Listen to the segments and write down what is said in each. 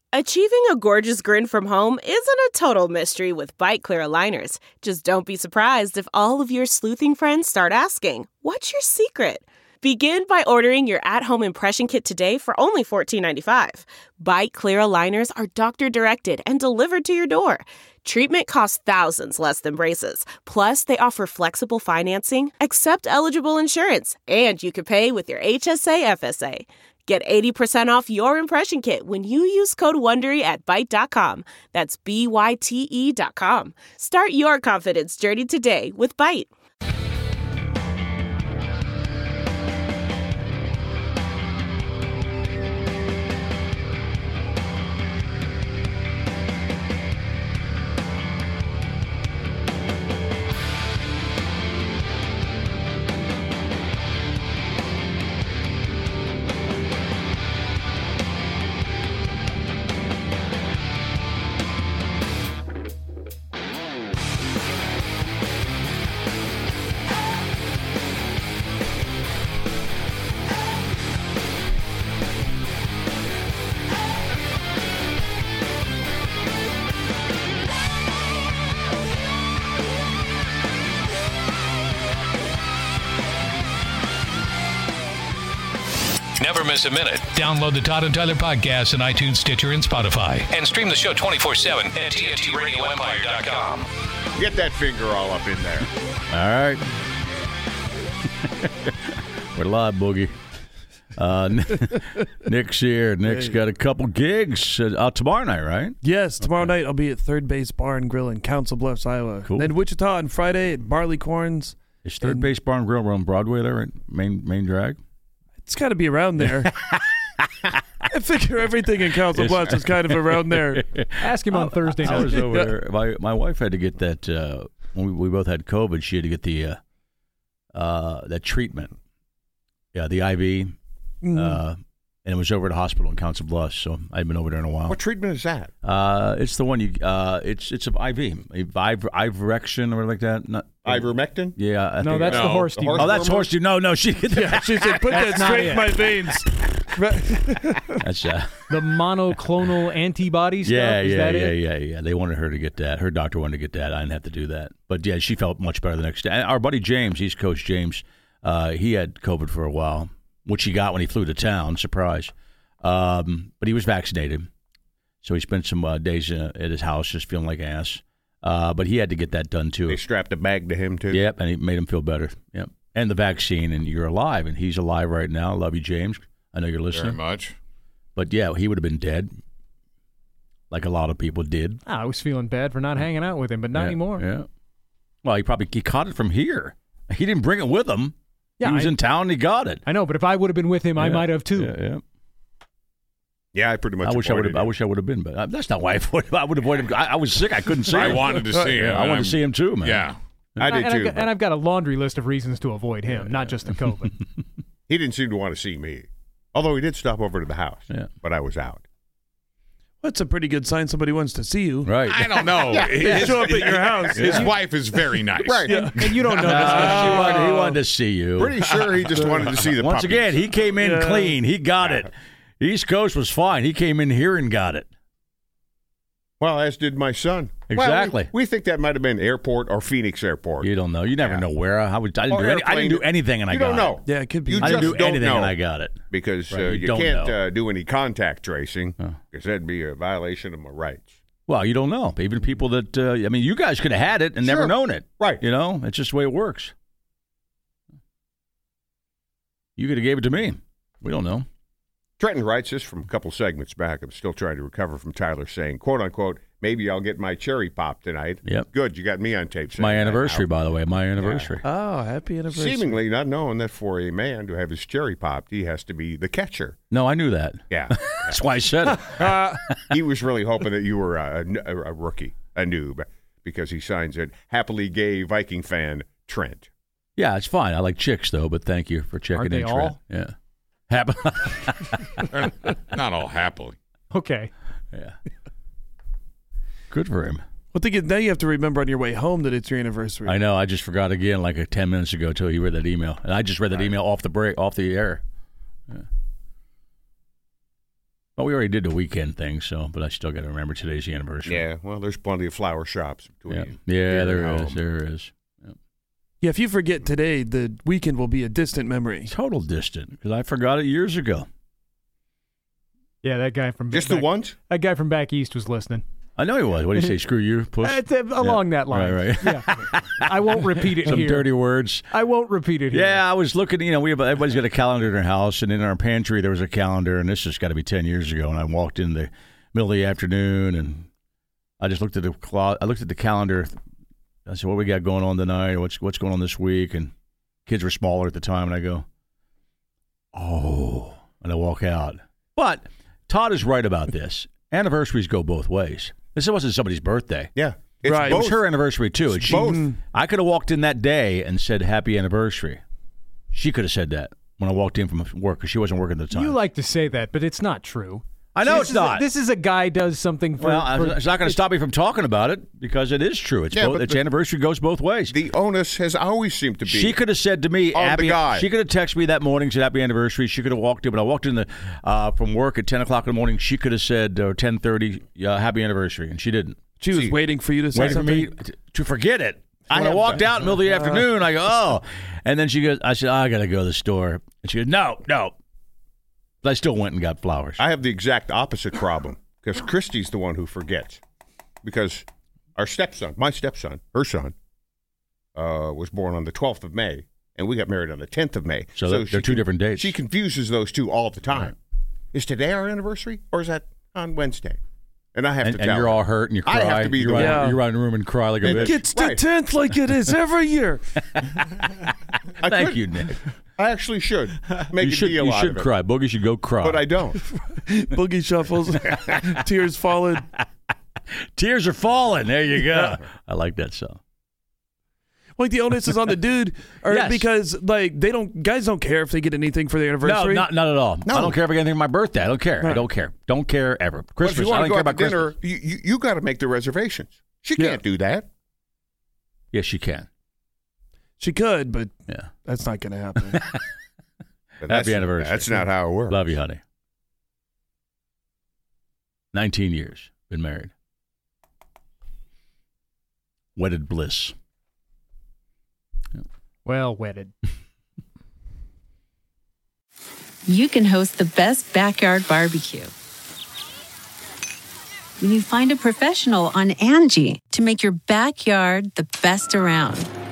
Achieving a gorgeous grin from home isn't a total mystery with Byte Clear aligners. Just don't be surprised if all of your sleuthing friends start asking, "What's your secret?" Begin by ordering your at-home impression kit today for only $14.95. Byte Clear aligners are doctor-directed and delivered to your door. Treatment costs thousands less than braces. Plus, they offer flexible financing, accept eligible insurance, and you can pay with your HSA FSA. Get 80% off your impression kit when you use code WONDERY at Byte.com. That's BYTE.com. Start your confidence journey today with Byte. Never miss a minute. Download the Todd and Tyler podcast on iTunes, Stitcher, and Spotify. And stream the show 24/7 at TNTRadioEmpire.com. Get that finger all up in there. All right. We're live, Boogie. Nick's here. Nick's got a couple gigs tomorrow night, right? Yes, tomorrow night I'll be at Third Base Bar and Grill in Council Bluffs, Iowa. Cool. Then Wichita on Friday at Barley Corns. Is Third Base Bar and Grill on Broadway there, right? Main drag? It's got to be around there. I figure everything in Council Bluffs is kind of around there. Ask him on Thursday night. I was over there. My wife had to get that when we both had COVID. She had to get the that treatment. Yeah, the IV. And it was over at the hospital in Council Bluffs, so I hadn't been over there in a while. What treatment is that? It's the one you. It's an IV, Ivermectin or like that. Ivermectin? Yeah. I think that's the horse. That's horse. No. She said, put that straight in my veins. That's the monoclonal antibody stuff. Yeah. They wanted her to get that. Her doctor wanted to get that. I didn't have to do that. But yeah, she felt much better the next day. And our buddy James, he's Coach James. He had COVID for a while, which he got when he flew to town. Surprise. But he was vaccinated. So he spent some days at his house just feeling like ass. But he had to get that done, too. They strapped a bag to him, too? Yep, and it made him feel better. Yep. And the vaccine, and you're alive, and he's alive right now. Love you, James. I know you're listening. Very much. But, yeah, he would have been dead, like a lot of people did. I was feeling bad for not hanging out with him, but not anymore. Yeah. Well, he caught it from here. He didn't bring it with him. Yeah, he was in town and he got it. I know, but if I would have been with him, I might have, too. Yeah. Yeah, I pretty much. I wish I would have been, but that's not why I would avoid him. I was sick. I couldn't see him. I wanted to see him. I wanted to see him too, man. Yeah, I did too. And I've got a laundry list of reasons to avoid him, not just the COVID. He didn't seem to want to see me, although he did stop over to the house. Yeah. But I was out. That's a pretty good sign somebody wants to see you. Right. I don't know. Show up at your house. His wife is very nice. Right. And you don't know this. He wanted to see you. Pretty sure he just wanted to see the Once puppies. again, he came in clean. He got it. East Coast was fine. He came in here and got it. Well, as did my son. Exactly. Well, we think that might have been airport or Phoenix Airport. You don't know. You never know where. I didn't do anything and I got it. You don't know. Yeah, it could be. I didn't do anything know. and I got it. Because Right, you can't do any contact tracing because that'd be a violation of my rights. Well, you don't know. Even people that, you guys could have had it and never known it. Right. You know, it's just the way it works. You could have gave it to me. We don't know. Trenton writes this from a couple segments back. I'm still trying to recover from Tyler saying, quote unquote, maybe I'll get my cherry pop tonight. Yep. Good. You got me on tape. My anniversary, by the way. My anniversary. Oh, happy anniversary. Seemingly not knowing that for a man to have his cherry popped, he has to be the catcher. No, I knew that. Yeah. That's why I said it. He was really hoping that you were a rookie, a noob, because he signs it. Happily gay Viking fan, Trent. Yeah, it's fine. I like chicks, though, but thank you for checking Aren't they in, Trent. all? Yeah. Not all happily. Okay. Yeah. Good for him. Well, now you have to remember on your way home that it's your anniversary. I know. I just forgot again like 10 minutes ago until you read that email. And I just read that email off the air. Yeah. Well, we already did the weekend thing, but I still got to remember today's the anniversary. Yeah, well, there's plenty of flower shops between. Yeah, there is. Yeah, if you forget today, the weekend will be a distant memory. Total distant, because I forgot it years ago. Yeah, that guy from Just the once? That guy from back east was listening. I know he was. What did he say? Screw you, puss? Along that line. Right. Yeah. I won't repeat it Some here. dirty words. I won't repeat it here. Yeah, I was looking, everybody's got a calendar in their house, and in our pantry there was a calendar, and this has got to be 10 years ago, and I walked in the middle of the afternoon, and I just looked at the calendar. I said, what we got going on tonight? What's going on this week? And kids were smaller at the time, and I go, oh, and I walk out. But Todd is right about this. Anniversaries go both ways. This wasn't somebody's birthday. Yeah. It's Right. It was both. her anniversary, too. It's And both. I could have walked in that day and said, happy anniversary. She could have said that when I walked in from work, because she wasn't working at the time. You like to say that, but it's not true. I know This it's not. This is a guy does something for. It's not going to stop me from talking about it, because it is true. Its anniversary goes both ways. The onus has always seemed to be. She could have said to me, on the happy. guy. She could have texted me that morning, said happy anniversary. She could have walked in, but I walked in from work at 10 o'clock in the morning. She could have said, or 10:30, happy anniversary, and she didn't. She was waiting for you to say Waiting for something. me to forget it. When I walked out in the middle of the afternoon, I go, oh. And then she goes, I said, I got to go to the store. And she goes, no. But I still went and got flowers. I have the exact opposite problem because Christy's the one who forgets. Because our stepson, my stepson, her son, was born on the 12th of May, and we got married on the 10th of May. So they're two different dates. She confuses those two all the time. Is today our anniversary, or is that on Wednesday? And I have to tell and you're her. all hurt and you cry. I have to be you the run, one. You run in the room and cry like a And bitch. It's the Right. 10th like it is every year. Thank you, Nick. I actually should make You a should, deal you out should of it. cry. Boogie should go cry. But I don't. Boogie shuffles, tears falling. Tears are falling. There you go. I like that song. Like the onus is on the dude, or Yes. because guys don't care if they get anything for their anniversary. No, not at all. No. I don't care if I get anything for my birthday. I don't care. I Right. don't care. Don't care ever. But if Christmas. you I want don't to care go out about to dinner, Christmas. you got to make the reservations. She Yeah. can't do that. Yes, she can. She could, but Yeah. that's not going to happen. But Happy that's- anniversary. That's not how it works. Love you, honey. 19 years. Been married. Wedded bliss. Well, wedded. You can host the best backyard barbecue when you find a professional on Angie to make your backyard the best around.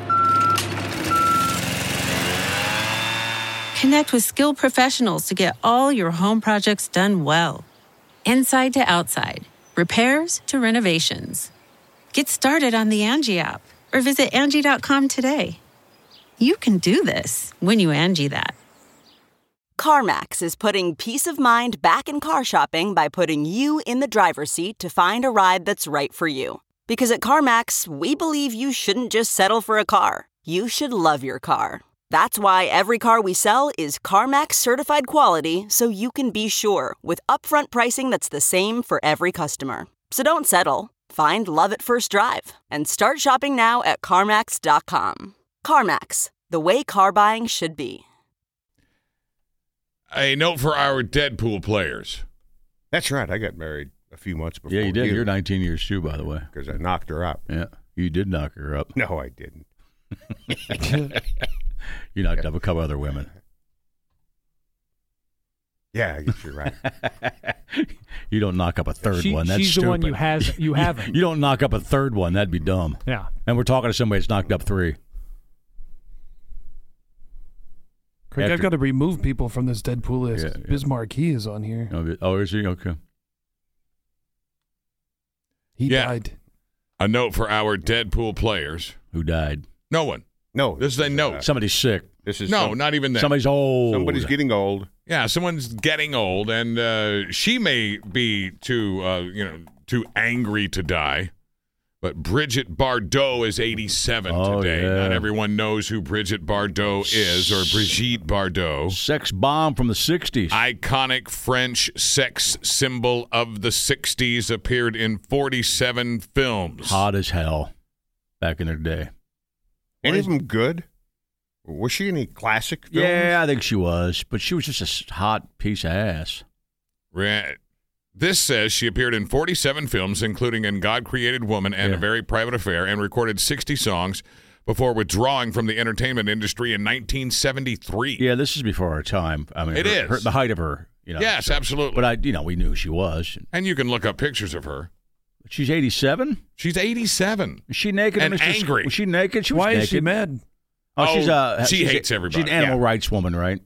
Connect with skilled professionals to get all your home projects done well. Inside to outside, repairs to renovations. Get started on the Angie app or visit Angie.com today. You can do this when you Angie that. CarMax is putting peace of mind back in car shopping by putting you in the driver's seat to find a ride that's right for you. Because at CarMax, we believe you shouldn't just settle for a car. You should love your car. That's why every car we sell is CarMax certified quality, so you can be sure with upfront pricing that's the same for every customer. So don't settle. Find love at first drive and start shopping now at CarMax.com. CarMax, the way car buying should be. A note for our Deadpool players. That's right. I got married a few months before. Yeah, you did. You're 19 years too, by the way. Because I knocked her up. Yeah, you did knock her up. No, I didn't. You knocked up a couple other women. Yeah, I guess you're right. You don't knock up a third one. That's she's stupid. the one you haven't. You don't knock up a third one. That'd be dumb. Yeah. And we're talking to somebody that's knocked up 3. Craig, I've got to remove people from this Deadpool list. Yeah, yeah. Bismarck, he is on here. Oh, is he? Okay. He Yeah. died. A note for our Deadpool players. Who died? No one. No. This is a note. Somebody's sick. This is No, not even that. Somebody's old. somebody's getting old. Yeah, someone's getting old, and she may be too angry to die. But Bridget Bardot is 87 Oh, today. yeah. Not everyone knows who Bridget Bardot is, or Brigitte Bardot. Sex bomb from the 60s. Iconic French sex symbol of the 60s, appeared in 47 films. Hot as hell back in their day. Any of them good? Was she in any classic films? Yeah, I think she was. But she was just a hot piece of ass. This says she appeared in 47 films, including in God Created Woman and A Very Private Affair, and recorded 60 songs before withdrawing from the entertainment industry in 1973. Yeah, this is before our time. I mean, It is. the height of her. Yes, absolutely. But we knew who she was. And you can look up pictures of her. She's 87. She's 87. Is she naked? And angry. Was she naked? She was Why naked. is she mad? She hates everybody. She's an animal rights woman, right?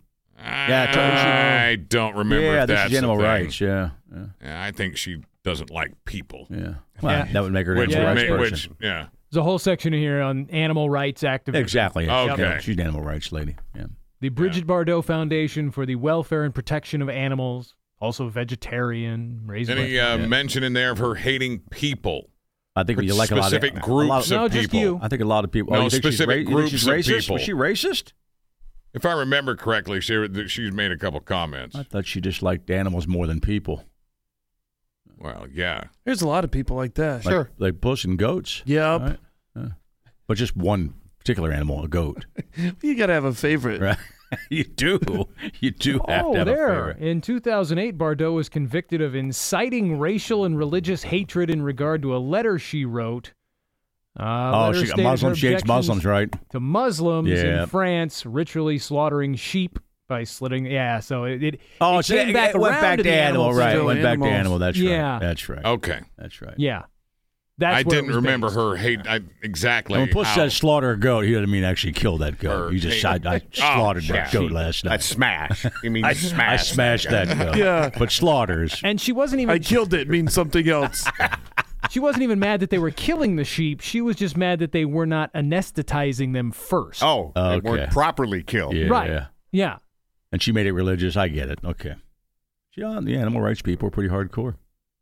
I don't remember if this that's is animal the thing. rights. Yeah. I think she doesn't like people. Yeah. Well, that would make her an Which animal would rights make, person. There's a whole section in here on animal rights activism. Exactly. Okay. Yeah, she's an animal rights lady. Yeah. The Bridget Bardot Foundation for the Welfare and Protection of Animals, also vegetarian. Raised Any mention in there of her hating people? I think you like specific a lot of groups No, of just people. you. I think a lot of people. No, you think specific groups she's of racist? people. Was she racist? If I remember correctly, she's made a couple comments. I thought she just liked animals more than people. Well, yeah. There's a lot of people like that. Like puss and goats. Yep. Right? But just one particular animal, a goat. You got to have a favorite. Right? You do. You do have to have a favorite. In 2008, Bardot was convicted of inciting racial and religious hatred in regard to a letter she wrote. She got Muslims. She hates Muslims, right? To Muslims in France, ritually slaughtering sheep by slitting. Yeah, so it came back it went around back to the animal, right? It went back to animals. animal. That's Yeah. right. That's right. Okay. That's right. Yeah. I That's where it didn't was remember based. her hate exactly. And when Puss how. says slaughter a goat, he doesn't mean actually kill that goat. Or You just hate- I slaughtered that goat last night. That's smash. You mean I smash? smashed that goat. Yeah. But slaughters. And she wasn't even I killed it means something else. she wasn't even mad that they were killing the sheep. She was just mad that they were not anesthetizing them first. Oh, they Okay. weren't properly killed. Yeah. Right. Yeah. And she made it religious. I get it. Okay. Yeah, the animal rights people are pretty hardcore.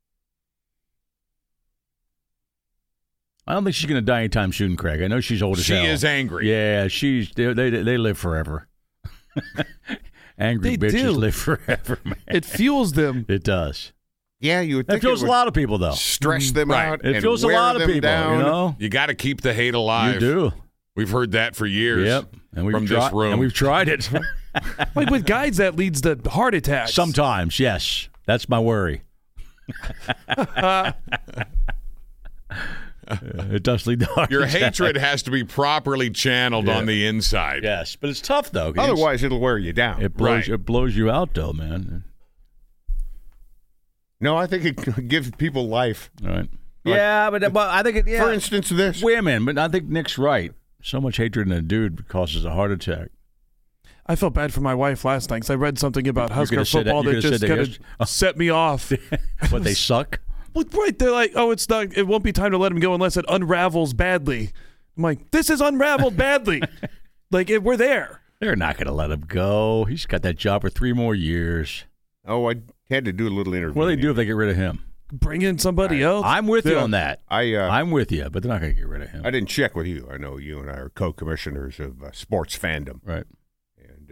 I don't think she's going to die anytime soon, Craig. I know she's old as She hell. is angry. Yeah, they live forever. Angry They bitches do. live forever, man. It fuels them. It does. Yeah, you would It think fuels it a would lot of people, though. stress them Right. out It and fuels a wear lot of them people, down. you know? You got to keep the hate alive. You do. We've heard that for years. Yep. And we've from this room. And we've tried it. Like with guys, that leads to heart attacks. Sometimes, yes. That's my worry. It does lead to heart Your attack. hatred has to be properly channeled on the inside. Yes, but it's tough, though. 'cause Otherwise, it'll wear you down. it blows, Right. it blows you out, though, man. No, I think it gives people life. All right. Yeah, but I think it. Yeah, For instance, this. women, but I think Nick's right. So much hatred in a dude causes a heart attack. I felt bad for my wife last night because I read something about Husker could've said that- football you that could've just said that kind of set me off. But they suck. Well, right, they're like, oh, it's not. It won't be time to let him go unless it unravels badly. I'm like, this is unraveled badly. We're there. They're not going to let him go. He's got that job for 3 more years. Oh, I had to do a little interview. What do they do if they get rid of him? Bring in somebody else. I'm with you Yeah. on that. I'm with you, but they're not going to get rid of him. I didn't check with you. I know you and I are co-commissioners of sports fandom. Right. And,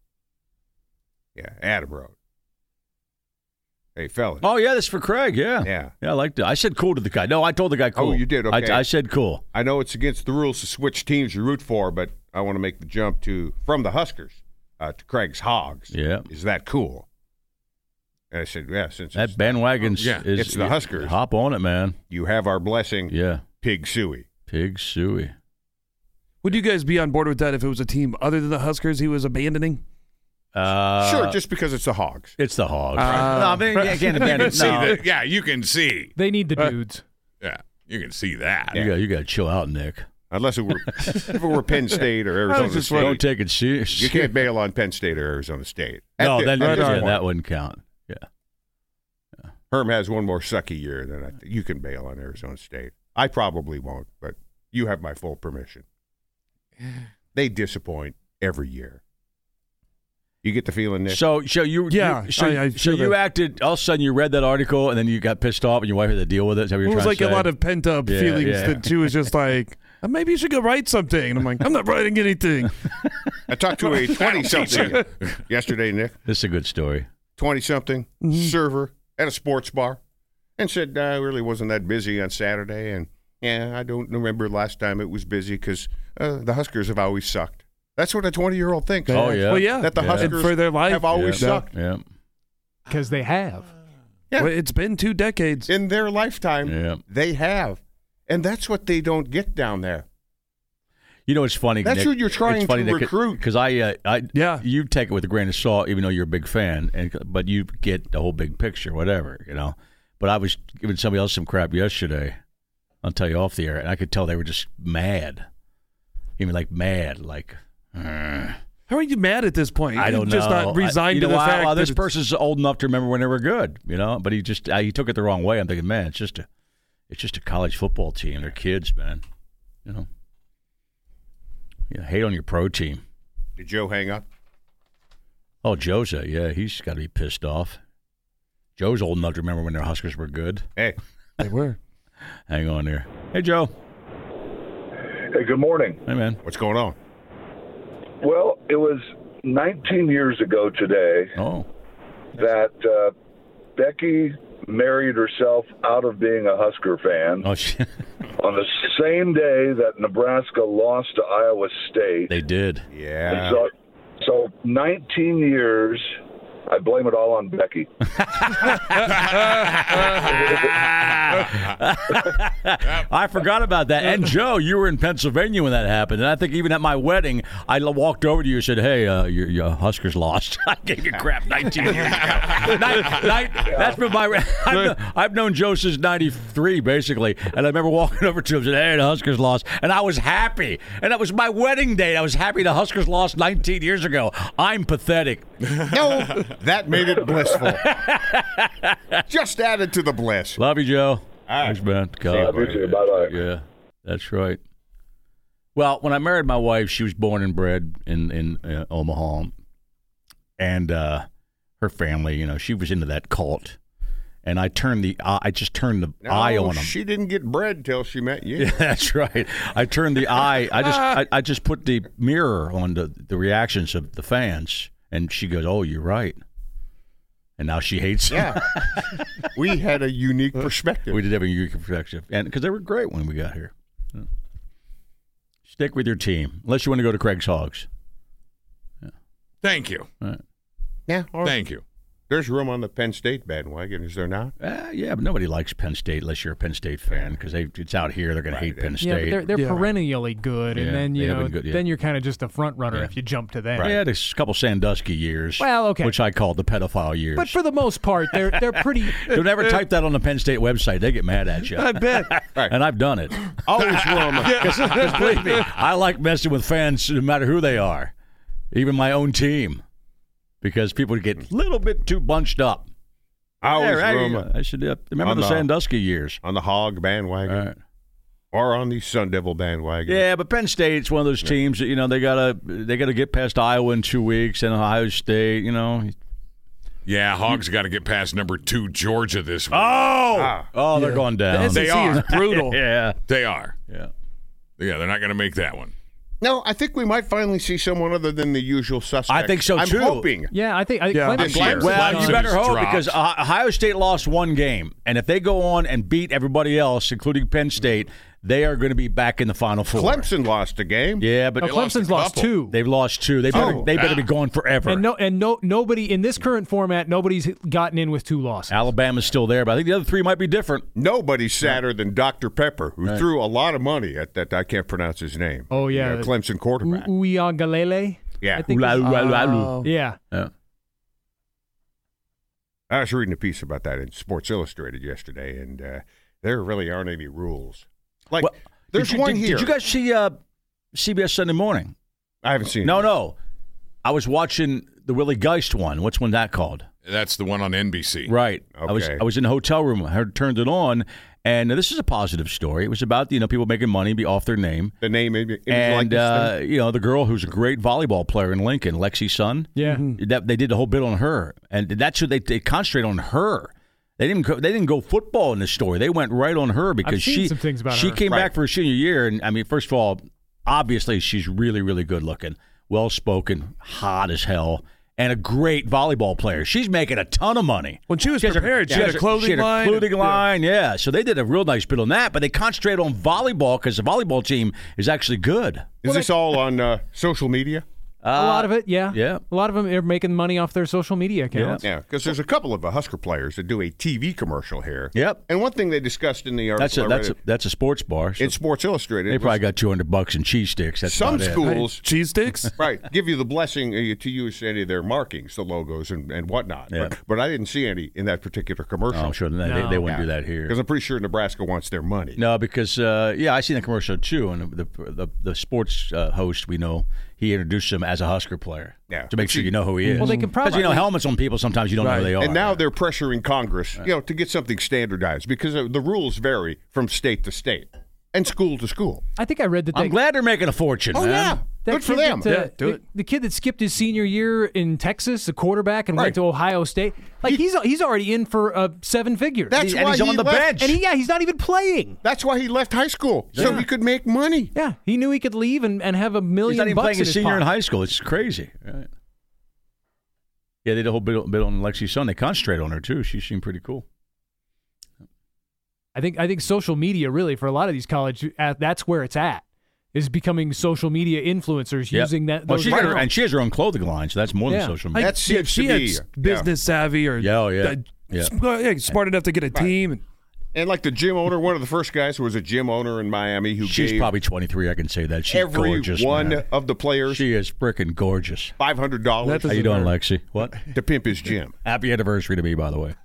Adam wrote. Hey, fellas. Oh, yeah, that's for Craig, yeah. Yeah. Yeah, I liked it. I said cool to the guy. No, I told the guy cool. Oh, you did? Okay. I said cool. I know it's against the rules to switch teams you root for, but I want to make the jump from the Huskers to Craig's Hogs. Yeah. Is that cool? And I said, yeah, since That bandwagon's it's the Huskers. Hop on it, man. You have our blessing. Yeah. Pig Suey. Pig suey. Would you guys be on board with that if it was a team other than the Huskers he was abandoning? Sure, just because it's the Hogs. It's the Hogs. No, I mean, you can't abandon. See No. that? Yeah, you can see. They need the dudes. Yeah, you can see that. You got to chill out, Nick. Unless if it were Penn State or Arizona just State. Don't take it serious. You can't bail on Penn State or Arizona State. No, At this point, that wouldn't count. Yeah. Herm has one more sucky year than I think. You can bail on Arizona State. I probably won't, but you have my full permission. They disappoint every year. You get the feeling, Nick? So you acted. All of a sudden, you read that article, and then you got pissed off, and your wife had to deal with it. Is that what It you're was trying like to a say? lot of pent up feelings that she was just like, maybe you should go write something. And I'm like, I'm not writing anything. I talked to a 20-something yesterday, Nick. This is a good story. 20-something server at a sports bar and said, I really wasn't that busy on Saturday. And, I don't remember last time it was busy because the Huskers have always sucked. That's what a 20-year-old thinks. Oh, yeah. Well, yeah. That the And Huskers for their life, have always Yeah. sucked. Yeah. Because they have. Yeah. Well, it's been 2 decades. In their lifetime, they have. And that's what they don't get down there. You know, it's funny. That's Nick, who you're trying to recruit. Because you take it with a grain of salt, even though you're a big fan, but you get the whole big picture, whatever, you know. But I was giving somebody else some crap yesterday. I'll tell you off the air, and I could tell they were just mad. Even like mad, like. How are you mad at this point? I don't know. Just not resigned to the fact that this person's old enough to remember when they were good, you know. But he took it the wrong way. I'm thinking, man, it's just a college football team. They're kids, man. You know. Hate on your pro team. Did Joe hang up? Oh, Joe's he's got to be pissed off. Joe's old enough to remember when their Huskers were good. Hey, they were. Hang on there. Hey, Joe. Hey, good morning. Hey, man. What's going on? Well, it was 19 years ago today that Becky married herself out of being a Husker fan. Oh, shit. On the same day that Nebraska lost to Iowa State. They did. Yeah. So 19 years, I blame it all on Becky. I forgot about that. And Joe, you were in Pennsylvania when that happened. And I think even at my wedding, I walked over to you and said, hey, your Huskers lost. I gave you crap 19 years ago. That's been I've known Joe since 93, basically. And I remember walking over to him and said, hey, the Huskers lost. And I was happy. And that was my wedding day. I was happy the Huskers lost 19 years ago. I'm pathetic. No, that made it blissful. Just added to the bliss. Love you, Joe. All right. Thanks, man. Love you too. Bye-bye. Yeah, that's right. Well, when I married my wife, she was born and bred in Omaha. And her family, she was into that cult. And I just turned the eye on them. She didn't get bred till she met you. Yeah, that's right. I turned the eye. I just put the mirror on the reactions of the fans. And she goes, oh, you're right. And now she hates them. Yeah. We had a unique perspective. We did have a unique perspective. And because they were great when we got here. Stick with your team, unless you want to go to Craig's Hogs. Yeah. Thank you. All right. Yeah. Thank you. There's room on the Penn State bandwagon, is there not? Yeah, but nobody likes Penn State unless you're a Penn State fan because it's out here. They're going to hate Penn State. Yeah, they're perennially good, and then then you're kind of just a front runner if you jump to them. Right. Yeah, there's a couple Sandusky years. Well, okay, which I call the pedophile years. But for the most part, they're pretty. Don't ever type that on the Penn State website. They get mad at you. I bet. Right. And I've done it. Always room. Because believe me, I like messing with fans no matter who they are, even my own team, because people get a little bit too bunched up. I should remember the Sandusky years. On the Hog bandwagon. Right. Or on the Sun Devil bandwagon. Yeah, but Penn State's one of those teams that, they gotta get past Iowa in 2 weeks and Ohio State, Yeah, Hogs got to get past number 2 Georgia this week. Oh, they're going down. The SEC They are. is brutal. Yeah. They are. Yeah. Yeah, they're not going to make that one. No, I think we might finally see someone other than the usual suspects. I think so, too. I'm hoping. Yeah, I think Clemson. Well, you better hope dropped. because Ohio State lost one game, and if they go on and beat everybody else, including Penn State, they are going to be back in the Final Four. Clemson lost a game. Yeah, but Clemson's lost 2. They've lost 2. They better be gone forever. And nobody in this current format, nobody's gotten in with 2 losses. Alabama's still there, but I think the other 3 might be different. Nobody's sadder than Dr. Pepper, who threw a lot of money at that. I can't pronounce his name. Oh yeah, Clemson quarterback. Uiagalelei. Yeah. I think yeah. I was reading a piece about that in Sports Illustrated yesterday, and there really aren't any rules. Like, there's one here. Did you guys see CBS Sunday Morning? I haven't seen it. No. I was watching the Willie Geist one. What's one that called? That's the one on NBC. Right. Okay. I was in the hotel room. I turned it on, and this is a positive story. It was about people making money, be off their name. The name, and the girl who's a great volleyball player in Lincoln, Lexi Sun. Yeah. They did the whole bit on her, and that's who they concentrate on her. They didn't go football in this story. They went right on her because I've seen some things about she her. came back for her senior year, and I mean, first of all, obviously she's really, really good looking, well spoken, hot as hell, and a great volleyball player. She's making a ton of money. When she was prepared, she had a clothing line. Yeah. So they did a real nice bit on that, but they concentrate on volleyball because the volleyball team is actually good. Is this all on social media? A lot of it, yeah. Yeah. A lot of them are making money off their social media accounts. Yeah, because there's a couple of Husker players that do a TV commercial here. Yep. And one thing they discussed in the article That's a sports bar. So in Sports Illustrated. they probably got $200 in cheese sticks. That's some about it. schools cheese sticks, right, give you the blessing to use any of their markings, the logos and whatnot. Yeah. But I didn't see any in that particular commercial. Oh, I'm sure they wouldn't do that here. Because I'm pretty sure Nebraska wants their money. No, because I seen the commercial too, and the sports host we know, he introduced him as a Husker player. Yeah. To make sure you know who he is. Well, they can probably because helmets on people sometimes you don't know who they are. And now they're pressuring Congress, to get something standardized because the rules vary from state to state and school to school. I think I read that. I'm glad they're making a fortune. Oh man. yeah, good for them. The kid that skipped his senior year in Texas, the quarterback, and went to Ohio State. Like he's already in for 7 figures. That's why he's on the bench. And he's not even playing. That's why he left high school so he could make money. Yeah, he knew he could leave and have $1 million. He's not even playing in his senior pocket. in high school. It's crazy. Right. Yeah, they did a whole bit on Lexi's son. They concentrate on her too. She seemed pretty cool. I think social media really for a lot of these college that's where it's at. Is becoming social media influencers using that. Well, she has her own clothing line, so that's more than social media. That seems to be business savvy or smart enough to get a team. And like the gym owner, one of the first guys who was a gym owner in Miami she's gave probably 23. I can say that. She's every gorgeous. one man. of the players. She is freaking gorgeous. $500. How you doing, Lexi? What? To pimp his gym. Happy anniversary to me, by the way.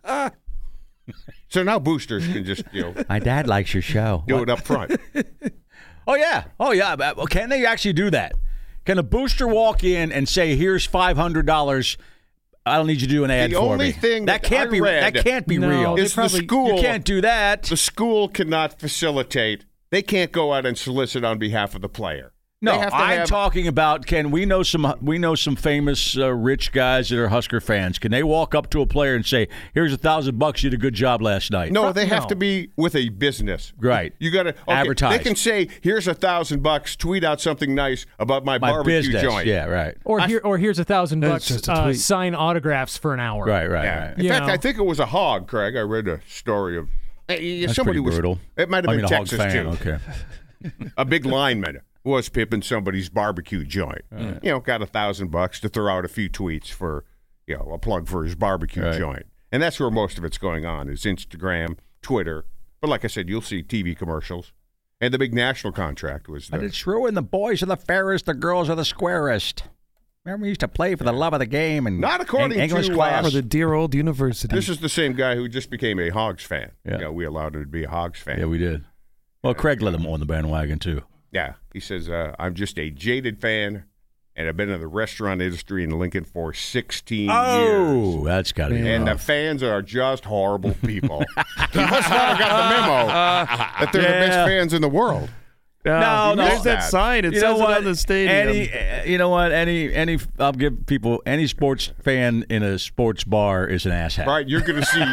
So now boosters can just My dad likes your show. do it up front. Oh yeah. Can they actually do that? Can a booster walk in and say, "Here's $500. I don't need you to do an ad The for me." only thing that can't I be read that can't be No, real. they Is the school? You can't do that. The school cannot facilitate. They can't go out and solicit on behalf of the player. No, They have to I'm have- talking about. We know some famous rich guys that are Husker fans. Can they walk up to a player and say, "Here's $1,000. You did a good job last night"? No, they have to be with a business. Right. You got to advertise. They can say, "Here's $1,000. Tweet out something nice about my barbecue business. joint." Yeah, right. Or here's That's just a $1,000. tweet. Sign autographs for an hour. Right. Yeah. In You fact, know. I think it was a hog, Craig. I read a story of That's somebody pretty brutal. It might have been a Texas Hog fan. too. Okay. A big lineman was pimping somebody's barbecue joint. Got $1,000 to throw out a few tweets for, a plug for his barbecue joint. And that's where most of it's going on is Instagram, Twitter. But like I said, you'll see TV commercials. And the big national contract was But it's true, and the boys are the fairest, the girls are the squarest. Remember, we used to play for the love of the game and Not according English to, class. For the dear old university. This is the same guy who just became a Hogs fan. Yeah. We allowed him to be a Hogs fan. Yeah, we did. Well, Craig let him on the bandwagon too. Yeah, he says, I'm just a jaded fan, and I've been in the restaurant industry in Lincoln for 16 years. Oh, that's got to be And the rough. fans are just horrible people. He must not have got the memo that they're the best fans in the world. No, There's that that. sign. It says it on the stadium. You know what? I'll give people any sports fan in a sports bar is an asshat. Right, you're going to see.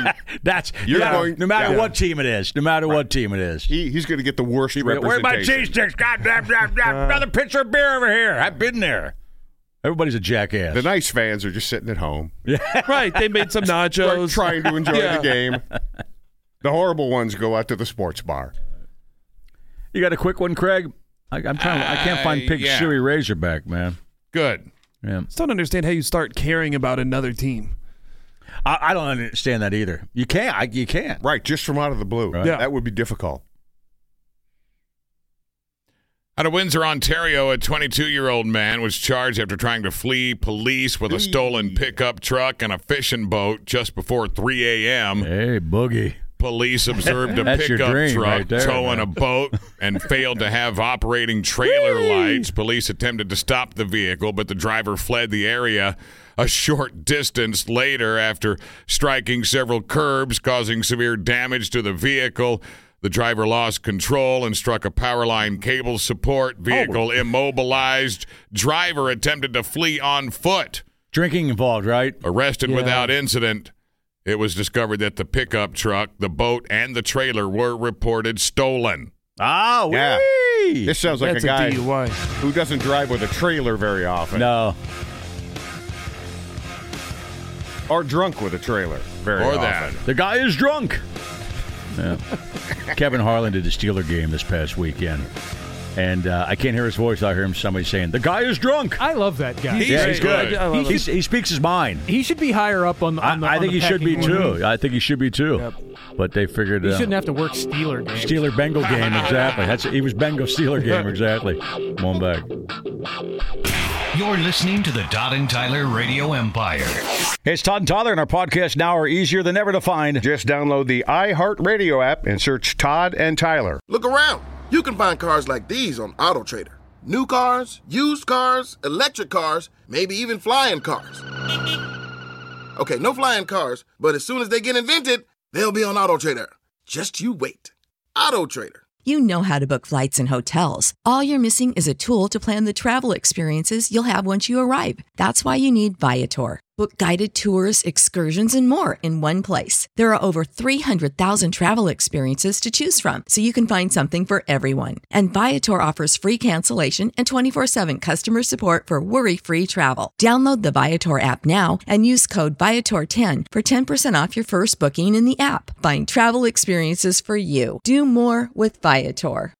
No matter what team it is. No matter what team it is. He's going to get the worst Where's representation. my cheese sticks? God, another pitcher of beer over here. I've been there. Everybody's a jackass. The nice fans are just sitting at home. Right. They made some nachos. Trying to enjoy the game. The horrible ones go out to the sports bar. You got a quick one, Craig? I can't find Pig yeah. Suey Razorback, man. Good. Yeah. Still don't understand how you start caring about another team. I don't understand that either. You can't. You can't. Right, just from out of the blue. Right. Yeah. That would be difficult. Out of Windsor, Ontario, a 22-year-old man was charged after trying to flee police with a stolen pickup truck and a fishing boat just before 3 a.m. Hey, Boogie. Police observed a That's your pickup dream truck right there, towing man. a boat and failed to have operating trailer lights. Police attempted to stop the vehicle, but the driver fled the area a short distance later after striking several curbs, causing severe damage to the vehicle. The driver lost control and struck a power line cable support. Vehicle immobilized. Driver attempted to flee on foot. Drinking involved, right? Arrested without incident. It was discovered that the pickup truck, the boat, and the trailer were reported stolen. Oh, Yeah. wee! This sounds like That's a guy a DUI. who doesn't drive with a trailer very often. No. Or drunk with a trailer very Or often. that. The guy is drunk. Yeah. Kevin Harlan did the Steeler game this past weekend. And I can't hear his voice. I hear him somebody saying, "The guy is drunk." I love that guy. He's good. I love him. He speaks his mind. He should be higher up on the. I think he should be too. I think he should be too. Yep. But they figured He shouldn't have to work Steeler games. Steeler Bengal game, exactly. He was Bengal Steeler game, exactly. One back. You're listening to the Todd and Tyler Radio Empire. Hey, it's Todd and Tyler, and our podcasts now are easier than ever to find. Just download the iHeartRadio app and search Todd and Tyler. Look around. You can find cars like these on AutoTrader. New cars, used cars, electric cars, maybe even flying cars. Okay, no flying cars, but as soon as they get invented, they'll be on AutoTrader. Just you wait. AutoTrader. You know how to book flights and hotels. All you're missing is a tool to plan the travel experiences you'll have once you arrive. That's why you need Viator. Book guided tours, excursions, and more in one place. There are over 300,000 travel experiences to choose from, so you can find something for everyone. And Viator offers free cancellation and 24/7 customer support for worry-free travel. Download the Viator app now and use code Viator10 for 10% off your first booking in the app. Find travel experiences for you. Do more with Viator.